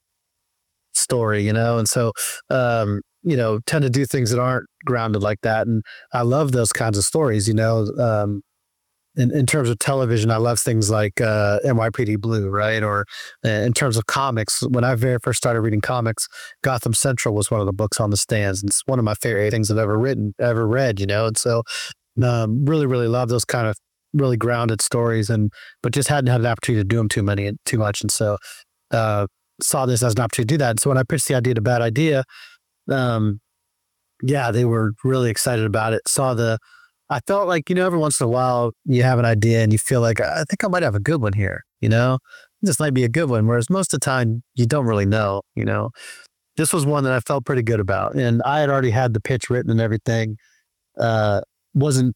story, you know, and so, um, you know, tend to do things that aren't grounded like that. And I love those kinds of stories, you know. Um, In, in terms of television, I love things like uh, N Y P D Blue, right? Or uh, in terms of comics, when I very first started reading comics, Gotham Central was one of the books on the stands. And it's one of my favorite things I've ever written, ever read, you know? And so um, really, really love those kind of really grounded stories, and but just hadn't had an opportunity to do them too many, too much. And so uh, saw this as an opportunity to do that. And so when I pitched the idea to Bad Idea, um, yeah, they were really excited about it. Saw the I felt like, you know, every once in a while you have an idea and you feel like, I think I might have a good one here, you know, this might be a good one. Whereas most of the time you don't really know, you know, this was one that I felt pretty good about. And I had already had the pitch written and everything. Uh, wasn't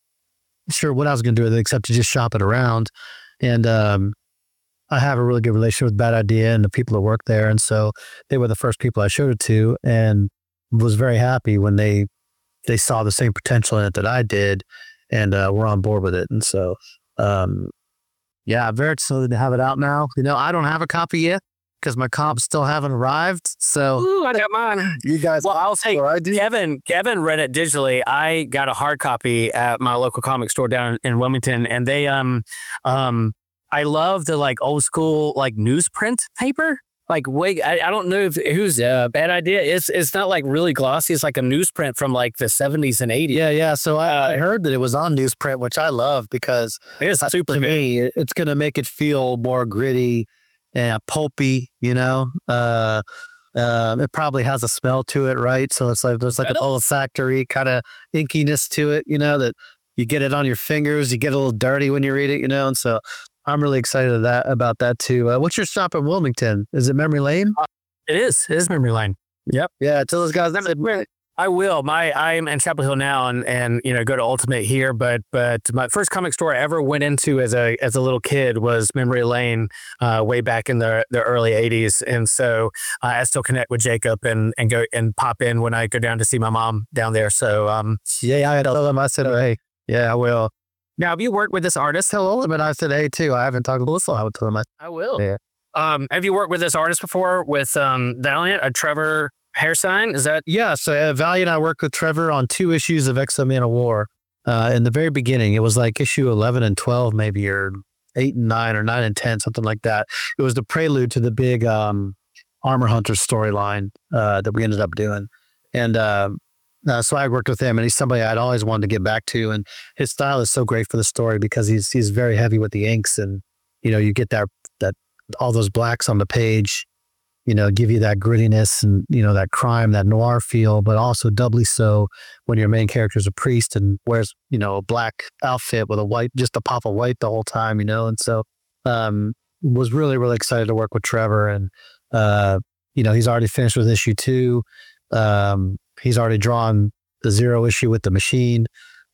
sure what I was going to do with it except to just shop it around. And um, I have a really good relationship with Bad Idea and the people that work there. And so they were the first people I showed it to, and was very happy when they they saw the same potential in it that I did, and uh, we're on board with it. And so, um, yeah, very excited to have it out now. You know, I don't have a copy yet because my comps still haven't arrived. So Ooh, I got mine. You guys, well, I'll say I do. Kevin. Kevin read it digitally. I got a hard copy at my local comic store down in Wilmington, and they um um I love the like old school like newsprint paper. Like, wait, I, I don't know if who's a uh, Bad Idea. It's it's not like really glossy. It's like a newsprint from like the seventies and eighties. Yeah, yeah. So I, I heard that it was on newsprint, which I love because it's super to me, it's going to make it feel more gritty and pulpy, you know. Uh, uh, it probably has a smell to it, right? So it's like there's like an olfactory kind of inkiness to it, you know, that you get it on your fingers, you get a little dirty when you read it, you know, and so I'm really excited of that, about that too. Uh, what's your shop in Wilmington? Is it Memory Lane? Uh, it is. It is Memory Lane. Yep. Yeah. Tell those guys. I will. My I'm in Chapel Hill now, and and you know go to Ultimate here. But but my first comic store I ever went into as a as a little kid was Memory Lane, uh, way back in the the early eighties. And so uh, I still connect with Jacob and and go and pop in when I go down to see my mom down there. So um yeah, I told him. I said, hey, yeah, I will. Now, have you worked with this artist? Hello, but I said, hey, too. I haven't talked to Melissa. I would tell him. I, I will. Yeah. Um, have you worked with this artist before with um, Valiant, a Trevor Hairsine? Is that? Yeah. So uh, Valiant, I worked with Trevor on two issues of X-Men of War. Uh, in the very beginning, it was like issue eleven and twelve, maybe, or eight and nine, or nine and ten, something like that. It was the prelude to the big um, Armor Hunter storyline uh, that we ended up doing. And, um, Uh, so I worked with him, and he's somebody I'd always wanted to get back to. And his style is so great for the story because he's he's very heavy with the inks, and you know you get that that all those blacks on the page, you know, give you that grittiness and you know that crime, that noir feel, but also doubly so when your main character is a priest and wears you know a black outfit with a white, just a pop of white the whole time, you know. And so um, was really really excited to work with Trevor, and uh, you know he's already finished with issue two. Um, He's already drawn the zero issue with the Machine,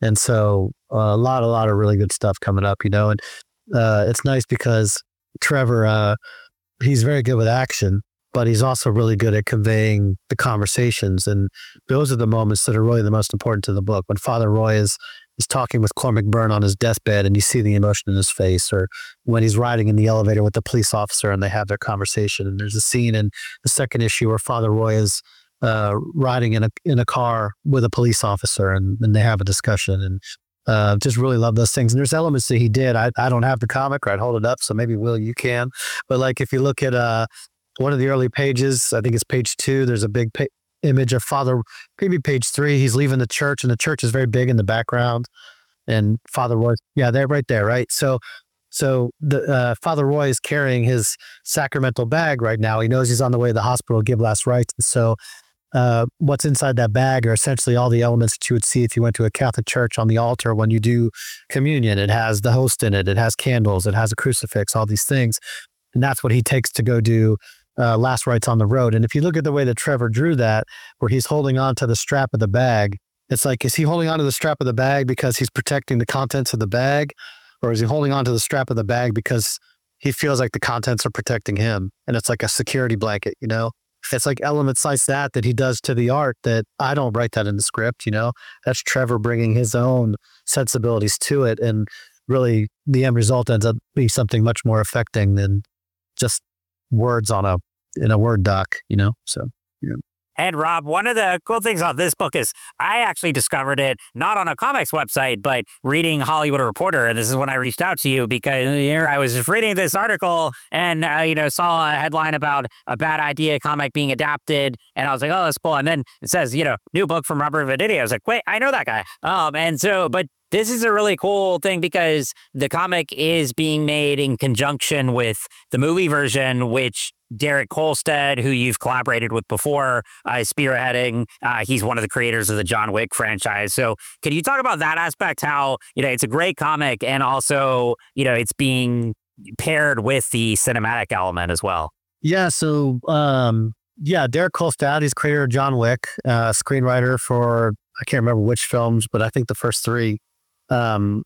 And so uh, a lot, a lot of really good stuff coming up, you know, and uh, it's nice because Trevor, uh, he's very good with action, but he's also really good at conveying the conversations. And those are the moments that are really the most important to the book. When Father Roy is is talking with Cormac Byrne on his deathbed and you see the emotion in his face, or when he's riding in the elevator with the police officer and they have their conversation. And there's a scene in the second issue where Father Roy is uh, riding in a in a car with a police officer and, and they have a discussion, and uh, just really love those things. And there's elements that he did. I, I don't have the comic or I'd hold it up. So maybe Will, you can, but like, if you look at uh, one of the early pages, I think it's page two, there's a big pa- image of Father, maybe page three, he's leaving the church and the church is very big in the background. And Father Roy, yeah, they're right there, right? So so the uh, Father Roy is carrying his sacramental bag right now. He knows he's on the way to the hospital to give last rites. And so uh, what's inside that bag are essentially all the elements that you would see if you went to a Catholic church on the altar when you do communion. It has the host in it, it has candles, it has a crucifix, all these things. And that's what he takes to go do Uh, last rites on the road. And if you look at the way that Trevor drew that, where he's holding on to the strap of the bag, it's like, is he holding on to the strap of the bag because he's protecting the contents of the bag? Or is he holding on to the strap of the bag because he feels like the contents are protecting him? And it's like a security blanket, you know? It's like elements like that that he does to the art that I don't write that in the script, you know? That's Trevor bringing his own sensibilities to it. And really, the end result ends up being something much more affecting than just words on a in a Word doc, you know. So yeah. And Rob, one of the cool things about this book is I actually discovered it not on a comics website, but reading Hollywood Reporter. And this is when I reached out to you because here I was just reading this article and uh, you know, saw a headline about a Bad Idea comic being adapted, and I was like, oh, that's cool. And then it says, you know, new book from Robert Venditti. I was like, wait, I know that guy. Um, and so, but this is a really cool thing because the comic is being made in conjunction with the movie version, which Derek Kolstad, who you've collaborated with before, uh, is spearheading. Uh, he's one of the creators of the John Wick franchise. So can you talk about that aspect, how, you know, it's a great comic and also, you know, it's being paired with the cinematic element as well? Yeah. So, um, yeah, Derek Kolstad, he's creator of John Wick, uh, screenwriter for, I can't remember which films, but I think the first three. Um,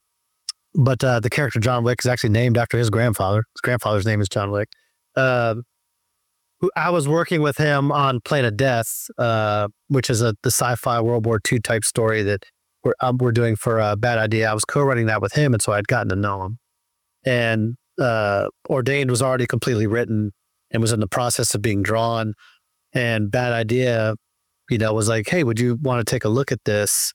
but uh, the character John Wick is actually named after his grandfather. His grandfather's name is John Wick. Uh, who I was working with him on Planet Death, uh, which is a the sci-fi World War Two type story that we're um, we're doing for a Bad Idea. I was co-writing that with him, and so I'd gotten to know him. And uh, Ordained was already completely written and was in the process of being drawn. And Bad Idea, you know, was like, "Hey, would you want to take a look at this?"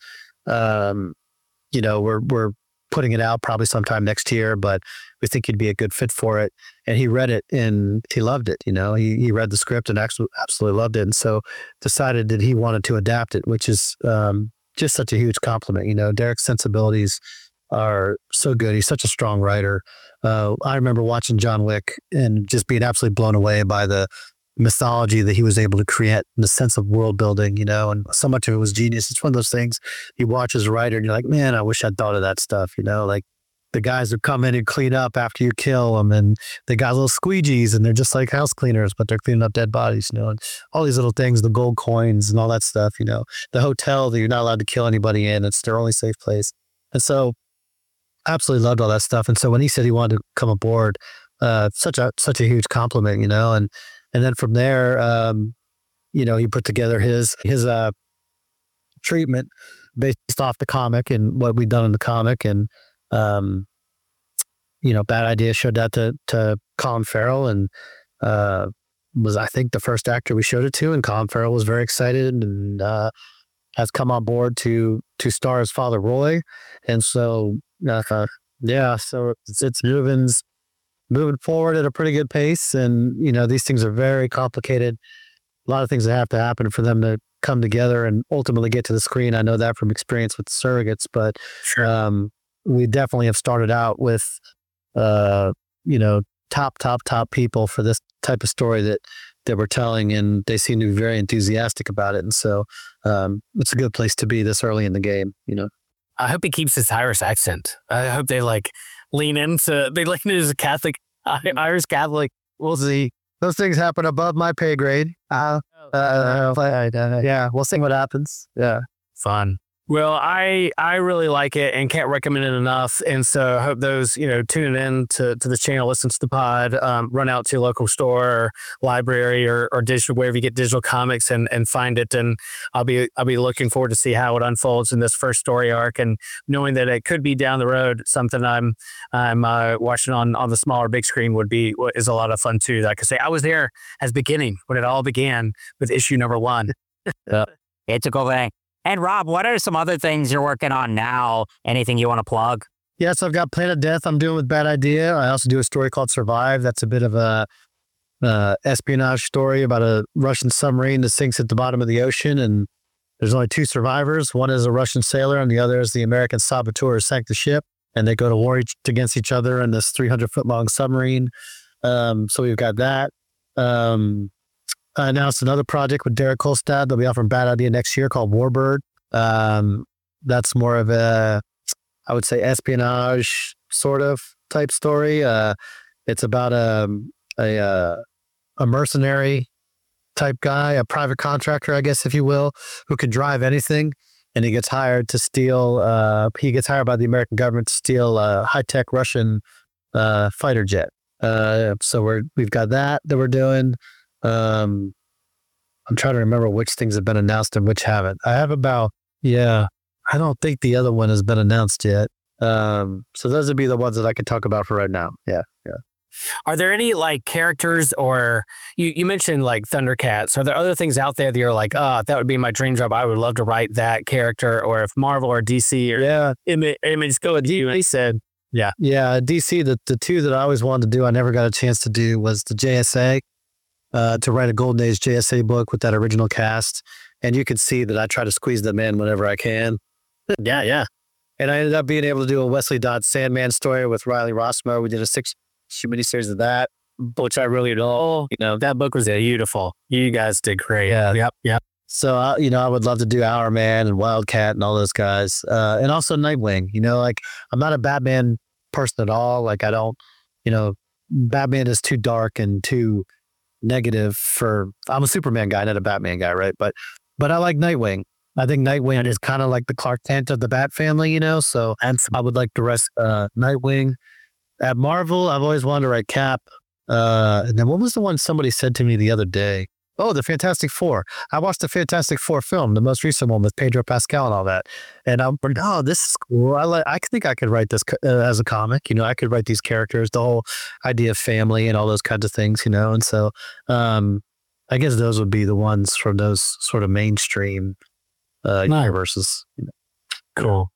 Um, you know, we're we're putting it out probably sometime next year, but we think you'd be a good fit for it. And he read it and he loved it. You know, he he read the script and actually absolutely loved it, and so decided that he wanted to adapt it, which is um, just such a huge compliment. You know, Derek's sensibilities are so good. He's such a strong writer. Uh, I remember watching John Wick and just being absolutely blown away by the mythology that he was able to create and the sense of world building, you know, and so much of it was genius. It's one of those things you watch as a writer and you're like, man, I wish I'd thought of that stuff, you know, like the guys who come in and clean up after you kill them, and they got little squeegees and they're just like house cleaners, but they're cleaning up dead bodies, you know, and all these little things, the gold coins and all that stuff, you know, the hotel that you're not allowed to kill anybody in, it's their only safe place. And so absolutely loved all that stuff. And so when he said he wanted to come aboard, uh, such a, such a huge compliment, you know, and, And then from there, um, you know, he put together his his uh, treatment based off the comic and what we'd done in the comic. And, um, you know, Bad Idea showed that to, to Colin Farrell, and uh, was, I think, the first actor we showed it to. And Colin Farrell was very excited and uh, has come on board to to star as Father Roy. And so, uh, yeah, so it's, it's moving. moving forward at a pretty good pace. And, you know, these things are very complicated. A lot of things that have to happen for them to come together and ultimately get to the screen. I know that from experience with surrogates, but Sure. um, we definitely have started out with, uh, you know, top, top, top people for this type of story that, that we're telling, and they seem to be very enthusiastic about it. And so um, it's a good place to be this early in the game, you know. I hope he keeps his Irish accent. I hope they like lean into, they lean into his Catholic, Irish Catholic. We'll see. Those things happen above my pay grade. Uh, uh, uh, uh, yeah, we'll see what happens. Yeah. Fun. Well, I I really like it and can't recommend it enough. And so I hope those, you know, tuning in to, to this channel, listen to the pod, um, run out to your local store or library or, or digital, wherever you get digital comics and, and find it. And I'll be I'll be looking forward to see how it unfolds in this first story arc, and knowing that it could be down the road something I'm I'm uh, watching on, on the smaller big screen would be is a lot of fun too. That I could say I was there as beginning when it all began with issue number one. Yep. It's a cool thing. And Rob, what are some other things you're working on now? Anything you want to plug? Yes, I've got Planet Death I'm doing with Bad Idea. I also do a story called Survive. That's a bit of a uh, espionage story about a Russian submarine that sinks at the bottom of the ocean. And there's only two survivors. One is a Russian sailor and the other is the American saboteur who sank the ship. And they go to war each, against each other in this three hundred foot long submarine. Um, so we've got that. Um, I announced another project with Derek Kolstad that'll be out from Bad Idea next year called Warbird. Um, that's more of a, I would say, espionage sort of type story. Uh, it's about a, a, uh, a mercenary type guy, a private contractor, I guess, if you will, who can drive anything. And he gets hired to steal, uh, he gets hired by the American government to steal a high-tech Russian uh, fighter jet. Uh, so we're, we've got that that we're doing. Um, I'm trying to remember which things have been announced and which haven't. I have about, yeah, I don't think the other one has been announced yet. Um, so those would be the ones that I could talk about for right now. Yeah, yeah. Are there any like characters or you, you mentioned like Thundercats? Are there other things out there that you're like, oh, that would be my dream job. I would love to write that character, or if Marvel or D C or yeah, Image, Image go with you. And he said, yeah, yeah, D C, the, the two that I always wanted to do, I never got a chance to do was the J S A. Uh, to write a Golden Age J S A book with that original cast. And you can see that I try to squeeze them in whenever I can. Yeah, yeah. And I ended up being able to do a Wesley Dodds Sandman story with Riley Rossmo. We did a six-issue miniseries of that, which I really don't. You know, that book was beautiful. You guys did great. Yeah. Yep, yep. So, uh, you know, I would love to do Hour Man and Wildcat and all those guys. Uh, and also Nightwing. You know, like, I'm not a Batman person at all. Like, I don't, you know, Batman is too dark and too negative for, I'm a Superman guy, not a Batman guy, right? But but I like Nightwing. I think Nightwing is kind of like the Clark Kent of the Bat family, you know? So I would like to rest uh, Nightwing. At Marvel, I've always wanted to write Cap. Uh, and then what was the one somebody said to me the other day? Oh, the Fantastic Four. I watched the Fantastic Four film, the most recent one with Pedro Pascal and all that. And I'm like, oh, this is cool. I, like, I think I could write this uh, as a comic. You know, I could write these characters, the whole idea of family and all those kinds of things, you know. And so um, I guess those would be the ones from those sort of mainstream uh, nice. universes. You know. Cool.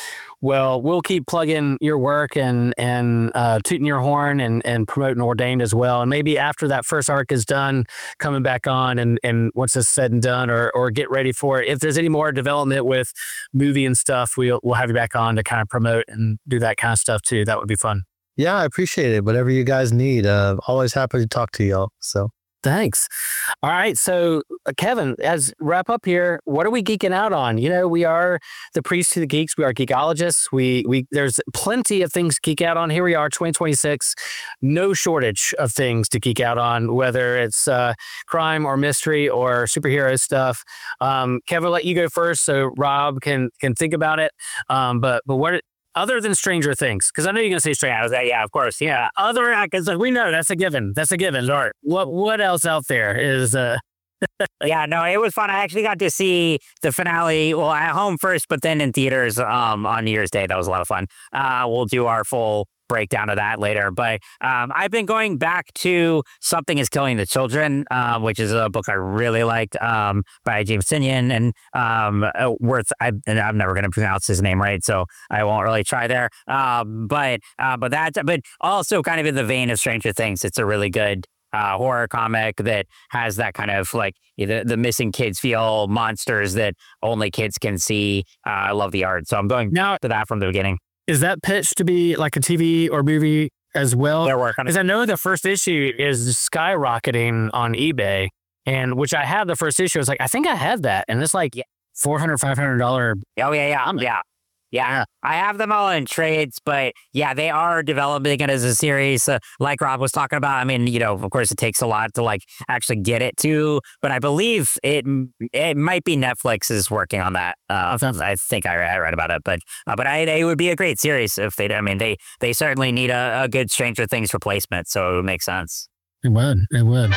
Well, we'll keep plugging your work and and uh, tooting your horn and, and promoting Ordained as well. And maybe after that first arc is done, coming back on and, and once it's said and done, or or get ready for it. If there's any more development with movie and stuff, we'll we'll have you back on to kind of promote and do that kind of stuff too. That would be fun. Yeah, I appreciate it. Whatever you guys need, uh, always happy to talk to y'all. So. Thanks. All right. So, uh, Kevin, as wrap up here, what are we geeking out on? You know, we are the priest to the geeks. We are geekologists. We we there's plenty of things to geek out on. Here we are, twenty twenty-six. No shortage of things to geek out on, whether it's uh, crime or mystery or superhero stuff. Um, Kevin, I'll let you go first, so Rob can can think about it. Um, but but what? Other than Stranger Things, because I know you're going to say Stranger. I was like, yeah, of course, yeah. Other, because we know that's a given. That's a given. All right. What what else out there is? Uh... yeah, no, it was fun. I actually got to see the finale. Well, at home first, but then in theaters um, on New Year's Day. That was a lot of fun. Uh, we'll do our full breakdown of that later. But um, I've been going back to Something is Killing the Children, uh, which is a book I really liked um, by James Tynion and um, Worth. I, and I'm never going to pronounce his name right, so I won't really try there. Um, but uh, but that, but also kind of in the vein of Stranger Things, it's a really good uh, horror comic that has that kind of like the, the missing kids feel, monsters that only kids can see. Uh, I love the art, so I'm going now to that from the beginning. Is that pitched to be like a T V or movie as well? They're working on it. Because I know the first issue is skyrocketing on eBay, and which I have the first issue. I was like, I think I have that. And it's like four hundred dollars, five hundred dollars. Oh, yeah, yeah. Yeah. Yeah, I have them all in trades, but yeah, they are developing it as a series. Uh, like Rob was talking about, I mean, you know, of course, it takes a lot to like actually get it to, but I believe it it might be Netflix is working on that. Uh, I think I, I read about it, but uh, but I, it would be a great series if they. I mean, they they certainly need a, a good Stranger Things replacement, so it would make sense. It would. It would.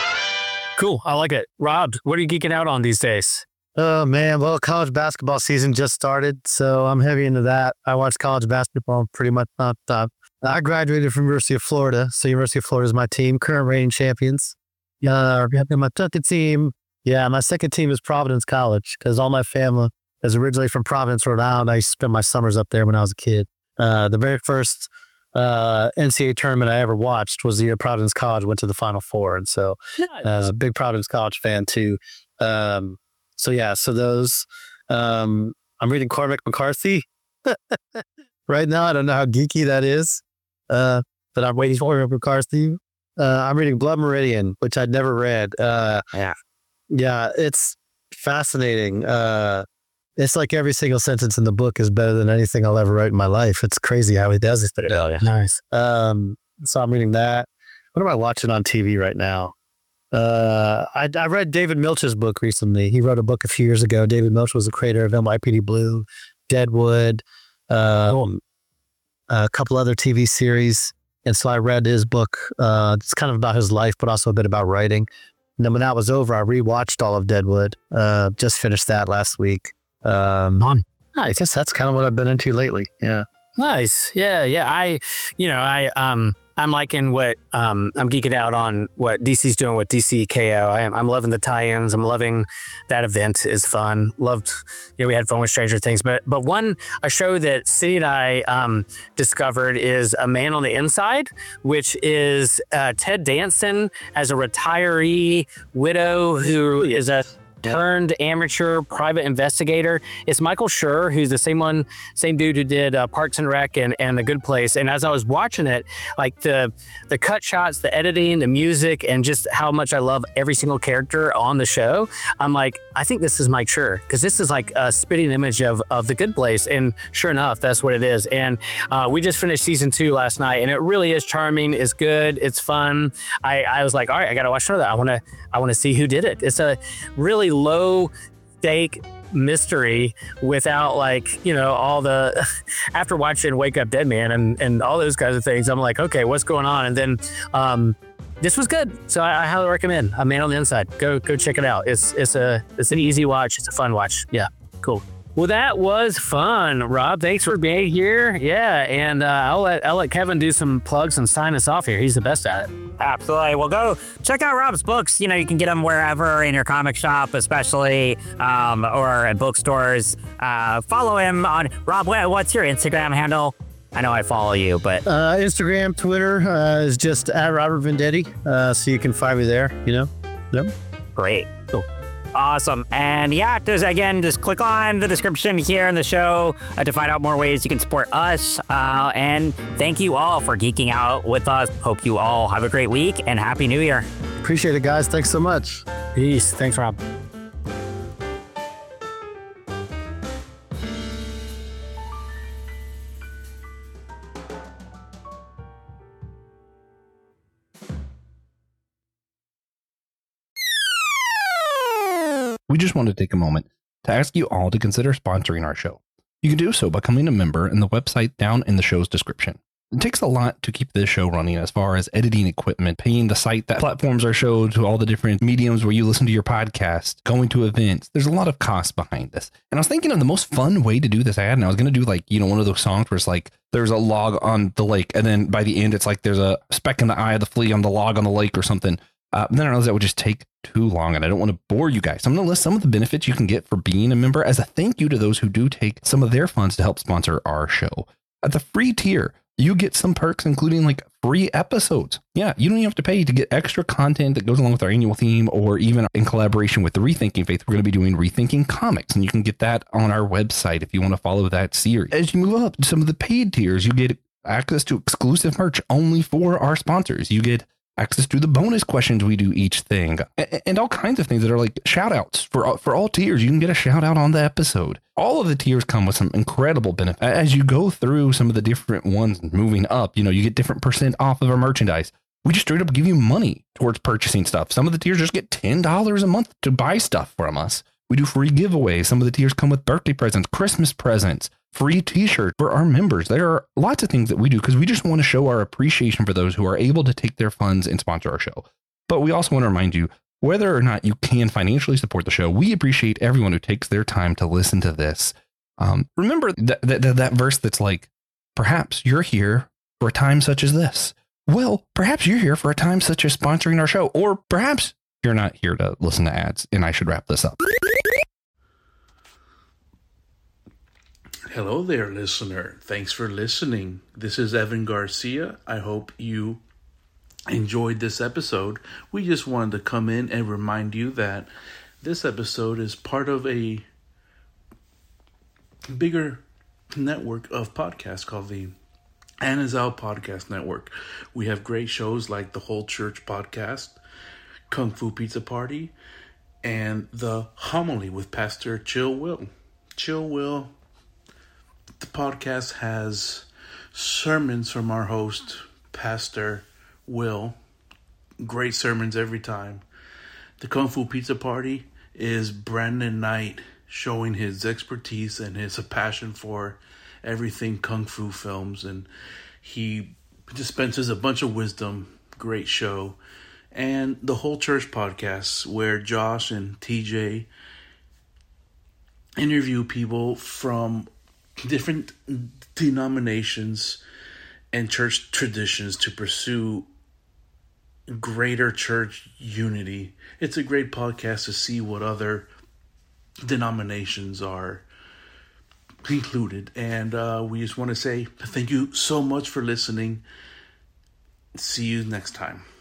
Cool. I like it. Rob, what are you geeking out on these days? Oh, man. Well, college basketball season just started, so I'm heavy into that. I watch college basketball pretty much nonstop. I graduated from University of Florida, so University of Florida is my team, current reigning champions. Uh, my second team, yeah, my second team is Providence College, because all my family is originally from Providence, Rhode Island. I used to spend my summers up there when I was a kid. Uh, the very first uh, N C double A tournament I ever watched was the year Providence College went to the Final Four, and so uh, I was a big Providence College fan, too. Um, So yeah, so those, um, I'm reading Cormac McCarthy right now. I don't know how geeky that is, uh, but I'm waiting for McCarthy. Uh, I'm reading Blood Meridian, which I'd never read. Uh, yeah, yeah, it's fascinating. Uh, it's like every single sentence in the book is better than anything I'll ever write in my life. It's crazy how he does it. Oh, yeah. Nice. Um, so I'm reading that. What am I watching on T V right now? Uh, I, I read David Milch's book recently. He wrote a book a few years ago. David Milch was the creator of N Y P D Blue, Deadwood, um, a couple other T V series. And so I read his book. Uh, it's kind of about his life, but also a bit about writing. And then when that was over, I rewatched all of Deadwood. Uh, just finished that last week. Um, On. I guess that's kind of what I've been into lately. Yeah. Nice. Yeah. Yeah. I, you know, I, um, I'm liking what um, I'm geeking out on what D C's doing with D C K O. I am, I'm loving the tie-ins. I'm loving that event is fun. Loved, you know, we had fun with Stranger Things. But but one a show that City and I um, discovered is A Man on the Inside, which is uh, Ted Danson as a retiree widow who is a turned amateur private investigator. It's Michael Schur, who's the same one, same dude who did uh, Parks and Rec and, and The Good Place. And as I was watching it, like the the cut shots, the editing, the music, and just how much I love every single character on the show, I'm like, I think this is Mike Schur, because this is like a spitting image of, of The Good Place. And sure enough, that's what it is. And uh, we just finished season two last night, and it really is charming. It's good. It's fun. I, I was like, all right, I got to watch another. I want to I want to see who did it. It's a really low stake mystery without, like, you know, all the after watching Wake Up Dead Man and and all those kinds of things, I'm like, okay, what's going on? And then um this was good, so I, I highly recommend A Man on the Inside. Go go check it out. It's it's a it's an easy watch. It's a fun watch. Yeah, cool. Well, that was fun, Rob. Thanks for being here. Yeah, and uh, I'll let I'll let Kevin do some plugs and sign us off here. He's the best at it. Absolutely. Well, go check out Rob's books. You know, you can get them wherever in your comic shop, especially, um, or at bookstores. Uh, follow him on Rob. What's your Instagram handle? I know I follow you, but uh, Instagram, Twitter uh, is just at Robert Venditti, uh, so you can find me there. You know. Yep. Great. Cool. Awesome. And yeah, just again, just click on the description here in the show uh, to find out more ways you can support us. Uh, and thank you all for geeking out with us. Hope you all have a great week and Happy New Year. Appreciate it, guys. Thanks so much. Peace. Thanks, Rob. We just want to take a moment to ask you all to consider sponsoring our show. You can do so by becoming a member in the website down in the show's description. It takes a lot to keep this show running as far as editing equipment, paying the site that platforms our show to all the different mediums where you listen to your podcast, going to events. There's a lot of cost behind this. And I was thinking of the most fun way to do this I had, and I was going to do like, you know, one of those songs where it's like, there's a log on the lake, and then by the end, it's like there's a speck in the eye of the flea on the log on the lake or something. Uh, then I realized that would just take too long, and I don't want to bore you guys. So I'm going to list some of the benefits you can get for being a member as a thank you to those who do take some of their funds to help sponsor our show. At the free tier, you get some perks, including like free episodes. Yeah, you don't even have to pay to get extra content that goes along with our annual theme, or even in collaboration with the Rethinking Faith, we're going to be doing Rethinking Comics, and you can get that on our website if you want to follow that series. As you move up to some of the paid tiers, you get access to exclusive merch only for our sponsors. You get access to the bonus questions we do each thing, and all kinds of things that are like shout outs for, for all tiers. You can get a shout out on the episode. All of the tiers come with some incredible benefits. As you go through some of the different ones moving up, you know, you get different percent off of our merchandise. We just straight up give you money towards purchasing stuff. Some of the tiers just get ten dollars a month to buy stuff from us. We do free giveaways. Some of the tiers come with birthday presents, Christmas presents, free t-shirts for our members. There are lots of things that we do because we just want to show our appreciation for those who are able to take their funds and sponsor our show. But we also want to remind you, whether or not you can financially support the show, we appreciate everyone who takes their time to listen to this. Um, remember that, that, that verse that's like, perhaps you're here for a time such as this. Well, perhaps you're here for a time such as sponsoring our show, or perhaps you're not here to listen to ads, and I should wrap this up. Hello there, listener. Thanks for listening. This is Evan Garcia. I hope you enjoyed this episode. We just wanted to come in and remind you that this episode is part of a bigger network of podcasts called the Anazao Podcast Network. We have great shows like the Whole Church Podcast, Kung Fu Pizza Party, and the Homily with Pastor Chill Will. Chill Will. The podcast has sermons from our host, Pastor Will. Great sermons every time. The Kung Fu Pizza Party is Brandon Knight showing his expertise and his passion for everything Kung Fu films. And he dispenses a bunch of wisdom. Great show. And the Whole Church Podcast, where Josh and T J interview people from different denominations and church traditions to pursue greater church unity. It's a great podcast to see what other denominations are included. And uh, we just want to say thank you so much for listening. See you next time.